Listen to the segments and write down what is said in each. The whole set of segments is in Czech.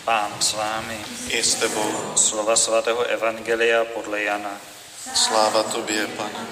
Pán s vámi. I s tebou. Slova svatého Evangelia podle Jana. Sláva tobě, Pane.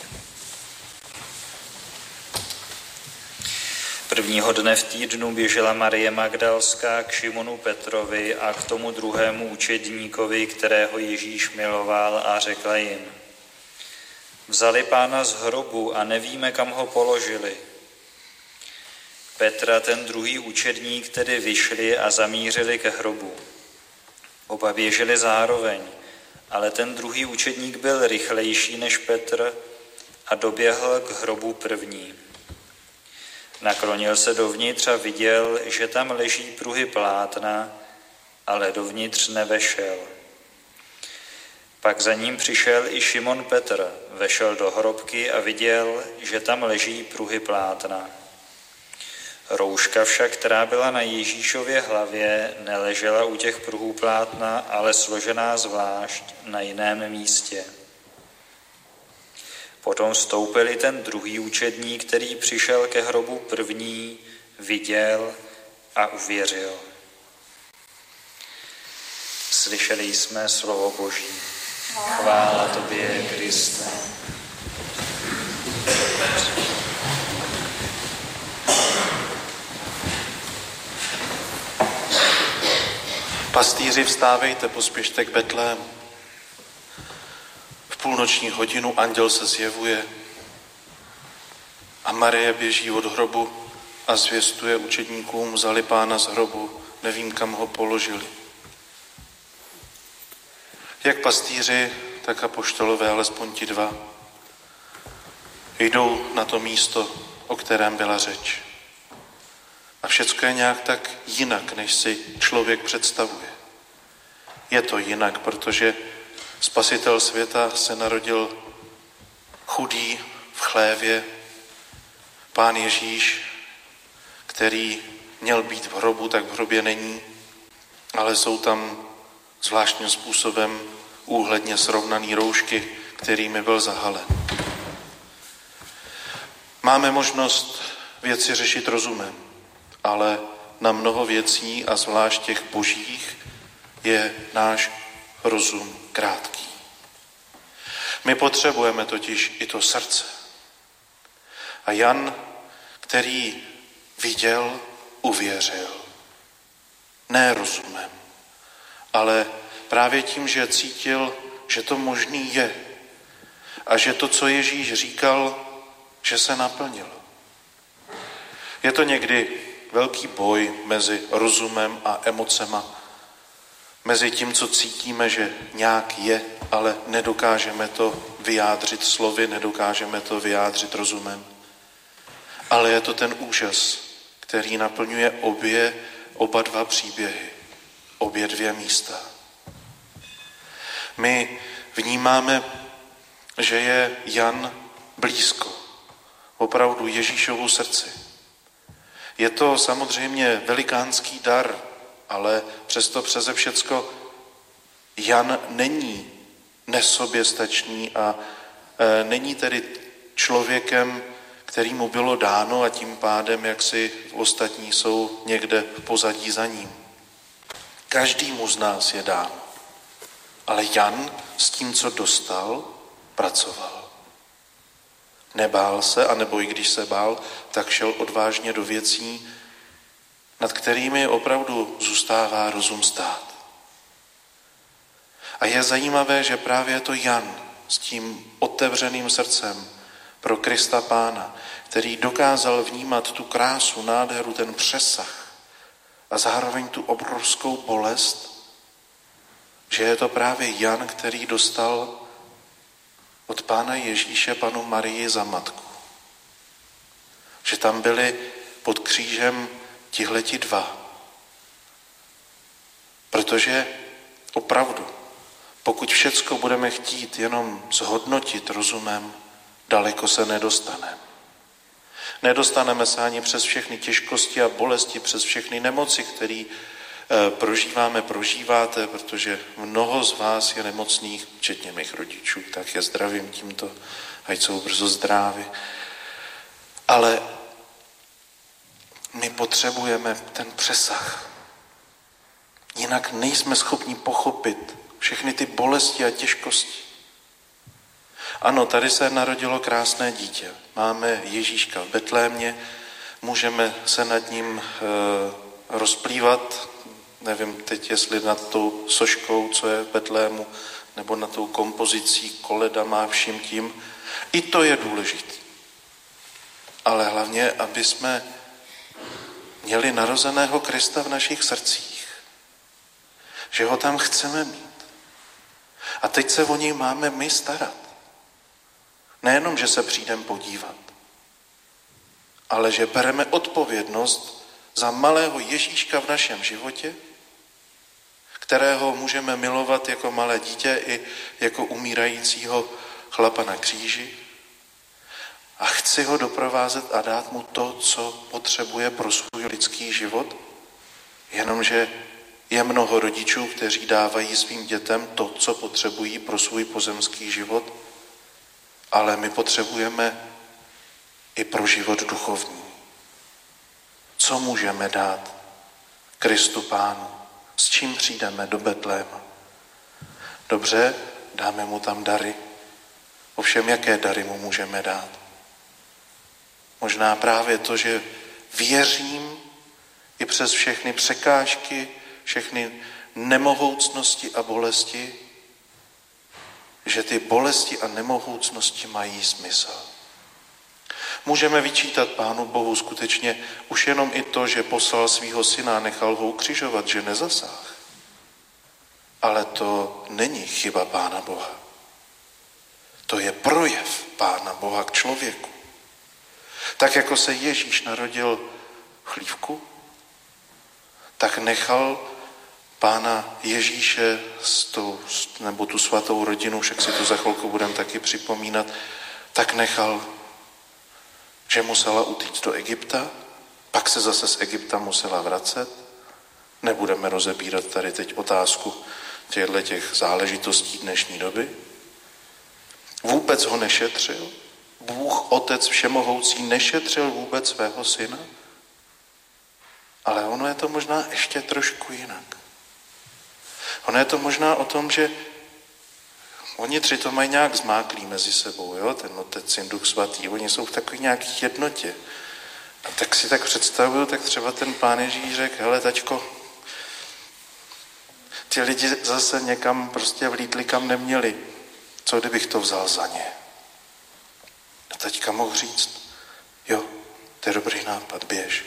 Prvního dne v týdnu běžela Marie Magdalská k Šimonu Petrovi a k tomu druhému učedníkovi, kterého Ježíš miloval, a řekla jim: Vzali Pána z hrobu a nevíme, kam ho položili. Petr a ten druhý učedník tedy vyšli a zamířili ke hrobu. Oba běželi zároveň, ale ten druhý učedník byl rychlejší než Petr a doběhl k hrobu první. Naklonil se dovnitř a viděl, že tam leží pruhy plátna, ale dovnitř nevešel. Pak za ním přišel i Šimon Petr, vešel do hrobky a viděl, že tam leží pruhy plátna. Rouška však, která byla na Ježíšově hlavě, neležela u těch pruhů plátna, ale složená zvlášť na jiném místě. Potom vstoupil i ten druhý učedník, který přišel ke hrobu první, viděl a uvěřil. Slyšeli jsme slovo Boží. Chvála tobě, Kriste. Pastýři, vstávejte, pospěšte k Betlému. V půlnoční hodinu anděl se zjevuje a Marie běží od hrobu a zvěstuje učedníkům: vzali Pána z hrobu, nevím, kam ho položili. Jak pastýři, tak apoštolové, alespoň ti dva, jdou na to místo, o kterém byla řeč. A všecko je nějak tak jinak, než si člověk představuje. Je to jinak, protože Spasitel světa se narodil chudý v chlévě, Pán Ježíš, který měl být v hrobu, tak v hrobě není, ale jsou tam zvláštním způsobem úhledně srovnaný roušky, kterými byl zahalen. Máme možnost věci řešit rozumem, ale na mnoho věcí, a zvlášť těch božích, je náš rozum krátký. My potřebujeme totiž i to srdce. A Jan, který viděl, uvěřil. Ne rozumem, ale právě tím, že cítil, že to možný je a že to, co Ježíš říkal, že se naplnilo. Je to někdy velký boj mezi rozumem a emocema, mezi tím, co cítíme, že nějak je, ale nedokážeme to vyjádřit slovy, nedokážeme to vyjádřit rozumem. Ale je to ten úžas, který naplňuje oba dva příběhy, obě dvě místa. My vnímáme, že je Jan blízko, opravdu Ježíšovu srdci. Je to samozřejmě velikánský dar, ale přesto přeze všecko Jan není nesoběstačný a není tedy člověkem, který mu bylo dáno a tím pádem, jak si ostatní jsou někde v pozadí za ním. Každému z nás je dáno. Ale Jan s tím, co dostal, pracoval. Nebál se, anebo i když se bál, tak šel odvážně do věcí, nad kterými opravdu zůstává rozum stát. A je zajímavé, že právě je to Jan s tím otevřeným srdcem pro Krista Pána, který dokázal vnímat tu krásu, nádheru, ten přesah a zároveň tu obrovskou bolest, že je to právě Jan, který dostal od Pána Ježíše panu Marii za matku. Že tam byli pod křížem tihleti dva. Protože opravdu, pokud všecko budeme chtít jenom zhodnotit rozumem, daleko se nedostaneme. Nedostaneme se ani přes všechny těžkosti a bolesti, přes všechny nemoci, které prožíváte, protože mnoho z vás je nemocných, včetně mých rodičů, tak je zdravím tímto, ať jsou brzo zdraví. Ale my potřebujeme ten přesah. jinak nejsme schopni pochopit všechny ty bolesti a těžkosti. Ano, tady se narodilo krásné dítě. Máme Ježíška v Betlémě, můžeme se nad ním rozplývat, nevím teď, jestli nad tou soškou, co je v Betlému, nebo nad tou kompozicí, koledama a vším tím. I to je důležité. Ale hlavně, aby jsme měli narozeného Krista v našich srdcích. Že ho tam chceme mít. A teď se o něj máme my starat. Nejenom, že se přijdeme podívat, ale že bereme odpovědnost za malého Ježíška v našem životě, kterého můžeme milovat jako malé dítě i jako umírajícího chlapa na kříži. A chci ho doprovázet a dát mu to, co potřebuje pro svůj lidský život. Jenomže je mnoho rodičů, kteří dávají svým dětem to, co potřebují pro svůj pozemský život, ale my potřebujeme i pro život duchovní. Co můžeme dát Kristu Pánu? S čím přijdeme do Betléma? Dobře, dáme mu tam dary. Ovšem, jaké dary mu můžeme dát? Možná právě to, že věřím i přes všechny překážky, všechny nemohoucnosti a bolesti, že ty bolesti a nemohoucnosti mají smysl. Můžeme vyčítat Pánu Bohu skutečně už jenom i to, že poslal svýho syna a nechal ho ukřižovat, že nezasáhl. Ale to není chyba Pána Boha. To je projev Pána Boha k člověku. Tak jako se Ježíš narodil v chlívku, tak nechal Pána Ježíše nebo tu svatou rodinu, však si to za chvilku budeme taky připomínat, tak nechal, že musela utíct do Egypta, pak se zase z Egypta musela vracet. Nebudeme rozebírat tady teď otázku těch záležitostí dnešní doby. Vůbec ho nešetřil. Bůh, Otec všemohoucí, nešetřil vůbec svého syna. Ale ono je to možná ještě trošku jinak. Ono je to možná o tom, že oni tři to mají nějak zmáklý mezi sebou, jo? Ten Otec, Syn, Duch Svatý. Oni jsou v takové nějaké jednotě. A tak si tak představuju, tak třeba ten Pán Ježíš řekl, hele taťko, ty lidi zase někam prostě vlítli, kam neměli. Co kdybych to vzal za ně? A taťka mohl říct, jo, to je dobrý nápad, běž.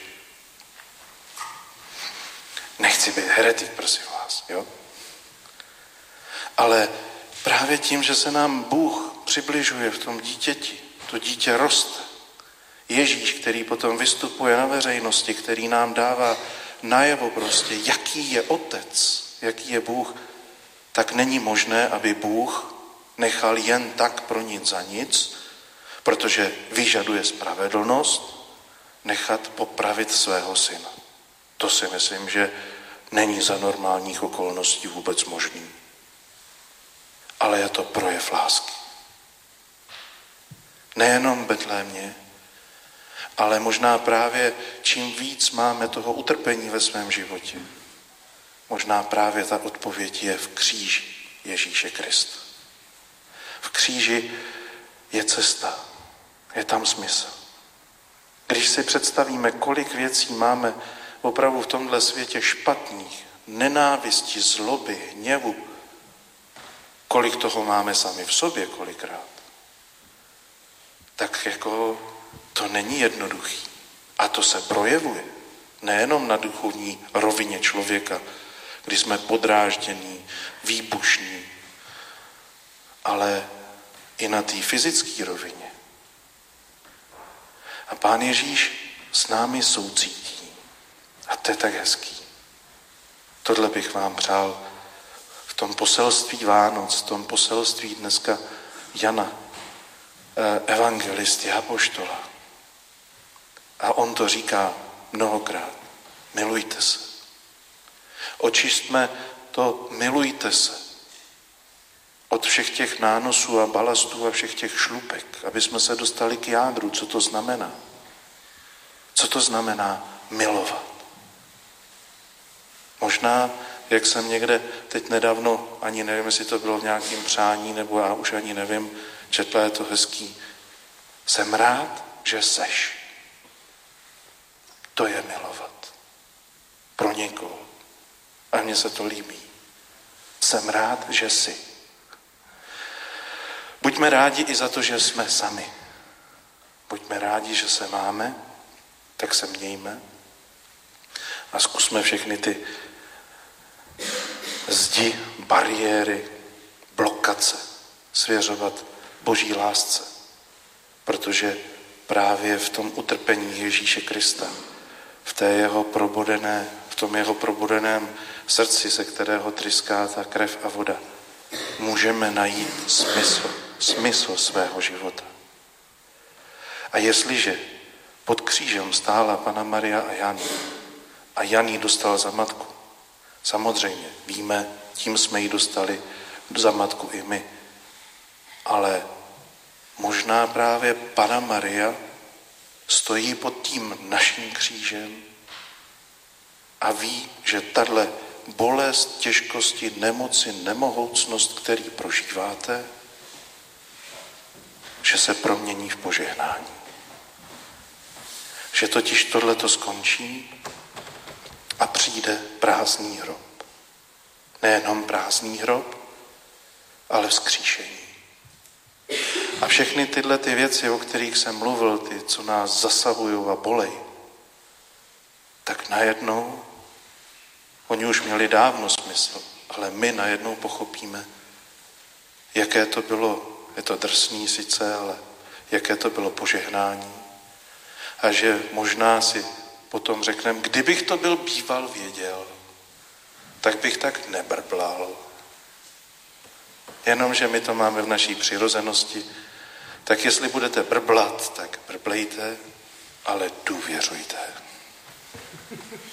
Nechci být heretik, prosím vás, jo? Ale právě tím, že se nám Bůh přibližuje v tom dítěti, to dítě roste. Ježíš, který potom vystupuje na veřejnosti, který nám dává najevo prostě, jaký je Otec, jaký je Bůh, tak není možné, aby Bůh nechal jen tak pro nic za nic, protože vyžaduje spravedlnost, nechat popravit svého syna. To si myslím, že není za normálních okolností vůbec možný. Ale je to projev lásky. Nejenom v Betlémě, ale možná právě čím víc máme toho utrpení ve svém životě, možná právě ta odpověď je v kříži Ježíše Krista. V kříži je cesta, je tam smysl. Když si představíme, kolik věcí máme opravdu v tomhle světě špatných, nenávisti, zloby, hněvu, kolik toho máme sami v sobě kolikrát, tak jako to není jednoduchý. A to se projevuje nejenom na duchovní rovině člověka, kdy jsme podráždění, výbušní, ale i na té fyzické rovině. A Pán Ježíš s námi soucítí. A to je tak hezký. Tohle bych vám přál v tom poselství Vánoc, v tom poselství dneska Jana, evangelisty, apoštola. A on to říká mnohokrát. Milujte se. Očistme to, milujte se. Od všech těch nánosů a balastů a všech těch šlupek, aby jsme se dostali k jádru, co to znamená. Co to znamená milovat? Možná Jak jsem někde teď nedávno, ani nevím, jestli to bylo v nějakém přání, nebo já už ani nevím, četla, je to hezký. Jsem rád, že seš. To je milovat. Pro někoho. A mně se to líbí. Jsem rád, že jsi. Buďme rádi i za to, že jsme sami. Buďme rádi, že se máme, tak se mějme a zkusme všechny ty zdi, bariéry, blokace svěřovat Boží lásce. Protože právě v tom utrpení Ježíše Krista, v tom jeho probodeném srdci, se kterého tryská ta krev a voda, můžeme najít smysl svého života. A jestliže pod křížem stála Panna Maria a Jan ji dostal za matku, samozřejmě víme, tím jsme ji dostali za matku i my, ale možná právě Panna Maria stojí pod tím naším křížem a ví, že tahle bolest, těžkosti, nemoci, nemohoucnost, který prožíváte, že se promění v požehnání. Že totiž tohleto skončí a přijde prázdný hrob. Nejenom prázdný hrob, ale vzkříšení. A všechny tyhle ty věci, o kterých jsem mluvil, ty, co nás zasahují a bolej, tak najednou, oni už měli dávno smysl, ale my najednou pochopíme, jaké to bylo, je to drsný sice, ale jaké to bylo požehnání. A že možná si potom řekneme, kdybych to byl býval věděl, tak bych tak nebrblal. Jenomže my to máme v naší přirozenosti, tak jestli budete brblat, tak brblejte, ale důvěřujte.